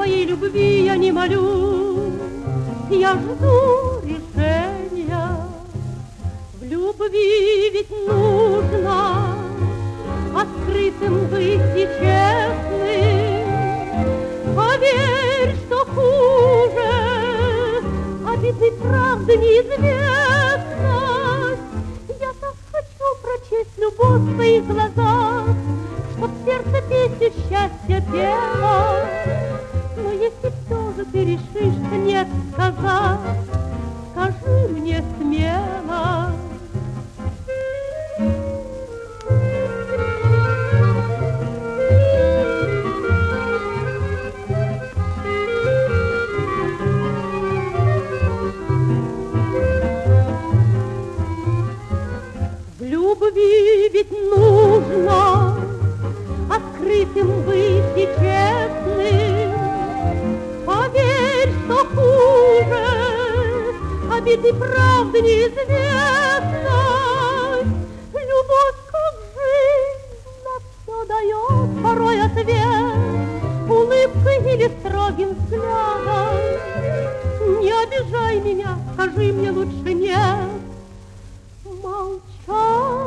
твоей любви я не молю, я жду решения. В любви ведь нужно открытым быть и честным. Поверь, что хуже обидной правды неизвестность. Я так хочу прочесть любовь в твоих глазах, чтоб сердце песню счастья пело. Но если все же ты решишься нет сказать, скажи мне смело. В любви ведь нужно открытым быть и честным. Поверь, что хуже обиды правды неизвестность. Любовь, как жизнь, на все дает порой ответ, улыбкой или строгим взглядом. Не обижай меня, скажи мне лучше нет. Молчать